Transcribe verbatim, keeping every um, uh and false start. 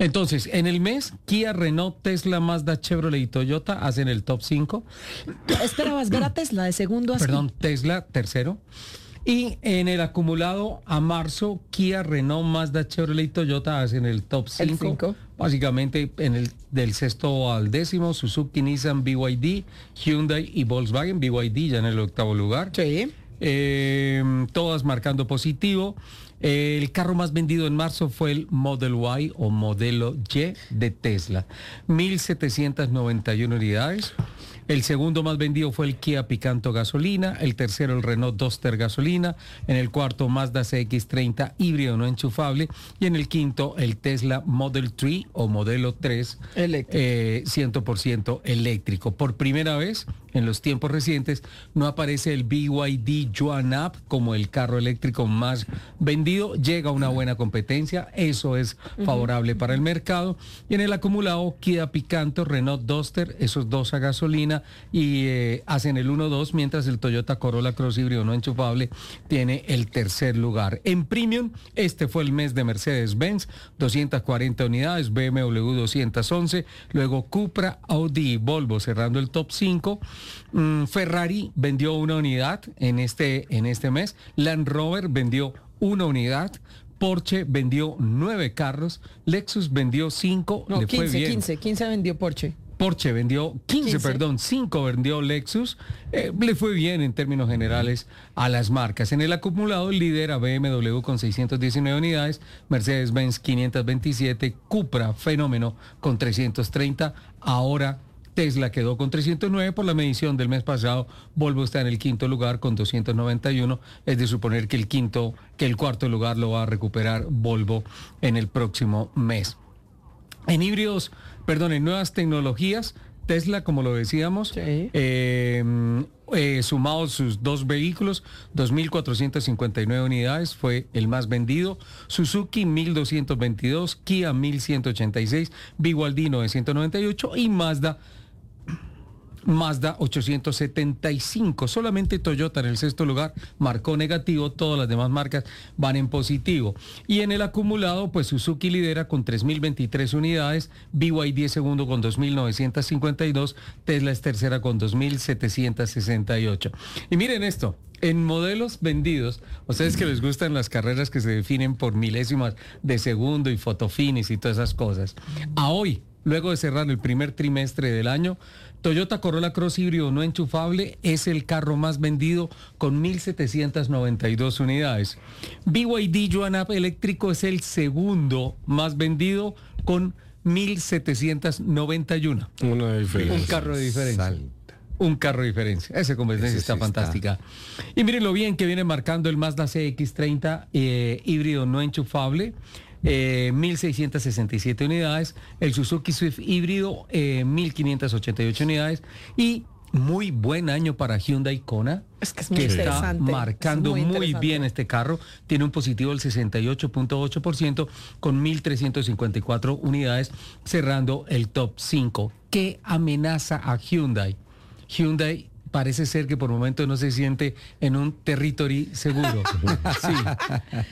Entonces, en el mes, Kia, Renault, Tesla, Mazda, Chevrolet y Toyota hacen el top cinco. Esperabas ver a Tesla de segundo así. Perdón, Tesla, tercero. Y en el acumulado a marzo, Kia, Renault, Mazda, Chevrolet y Toyota hacen el top cinco. Básicamente en el del sexto al décimo, Suzuki, Nissan, B Y D, Hyundai y Volkswagen. B Y D ya en el octavo lugar. Sí. Eh, todas marcando positivo. Eh, el carro más vendido en marzo fue el Model Y o modelo Y de Tesla. mil setecientas noventa y una unidades. El segundo más vendido fue el Kia Picanto gasolina, el tercero el Renault Duster gasolina, en el cuarto Mazda C X treinta híbrido no enchufable y en el quinto el Tesla Model tres o modelo tres eh, cien por ciento eléctrico. Por primera vez en los tiempos recientes no aparece el B Y D Yuan Up como el carro eléctrico más vendido, llega una buena competencia, eso es favorable uh-huh. para el mercado. Y en el acumulado Kia Picanto, Renault Duster, esos dos a gasolina y eh, hacen el uno dos, mientras el Toyota Corolla Cross híbrido no enchufable tiene el tercer lugar. En Premium, este fue el mes de Mercedes-Benz, doscientas cuarenta unidades, B M W doscientas once, luego Cupra, Audi y Volvo cerrando el top cinco. Mm, Ferrari vendió una unidad en este, en este mes, Land Rover vendió una unidad, Porsche vendió nueve carros, Lexus vendió cinco, no, le quince, fue bien. quince, quince vendió Porsche. Porsche vendió quince, quince. Perdón, cinco vendió Lexus, eh, le fue bien en términos generales a las marcas. En el acumulado lidera B M W con seiscientas diecinueve unidades, Mercedes-Benz quinientas veintisiete, Cupra, fenómeno, con trescientas treinta, ahora Tesla quedó con trescientos nueve por la medición del mes pasado, Volvo está en el quinto lugar con doscientos noventa y uno, es de suponer que el quinto, que el cuarto lugar lo va a recuperar Volvo en el próximo mes. En híbridos, perdón, en nuevas tecnologías, Tesla, como lo decíamos, sí. eh, eh, sumados sus dos vehículos, dos mil cuatrocientas cincuenta y nueve unidades, fue el más vendido. Suzuki, mil doscientos veintidós, Kia, mil ciento ochenta y seis, B Y D, novecientos noventa y ocho y Mazda, Mazda ochocientos setenta y cinco. Solamente Toyota en el sexto lugar marcó negativo, todas las demás marcas van en positivo. Y en el acumulado, pues Suzuki lidera con tres mil veintitrés unidades, B Y D es segundo con dos mil novecientos cincuenta y dos, Tesla es tercera con dos mil setecientos sesenta y ocho. Y miren esto, en modelos vendidos, ustedes que les gustan las carreras que se definen por milésimas de segundo y fotofinish y todas esas cosas, a hoy, luego de cerrar el primer trimestre del año, Toyota Corolla Cross híbrido no enchufable es el carro más vendido con mil setecientas noventa y dos unidades. B Y D Yuan Up eléctrico es el segundo más vendido con mil setecientas noventa y uno. Una diferencia. Un carro de diferencia. Salta. Un carro de diferencia. Esa competencia está sí fantástica. Está. Y miren lo bien que viene marcando el Mazda C X treinta eh, híbrido no enchufable. Eh, mil seiscientas sesenta y siete unidades, el Suzuki Swift híbrido, eh, mil quinientas ochenta y ocho unidades y muy buen año para Hyundai Kona, es que, es muy que está marcando muy, muy bien este carro, tiene un positivo del sesenta y ocho punto ocho por ciento con mil trescientas cincuenta y cuatro unidades cerrando el top cinco. ¿Qué amenaza a Hyundai? Hyundai parece ser que por momentos no se siente en un territorio seguro. Sí.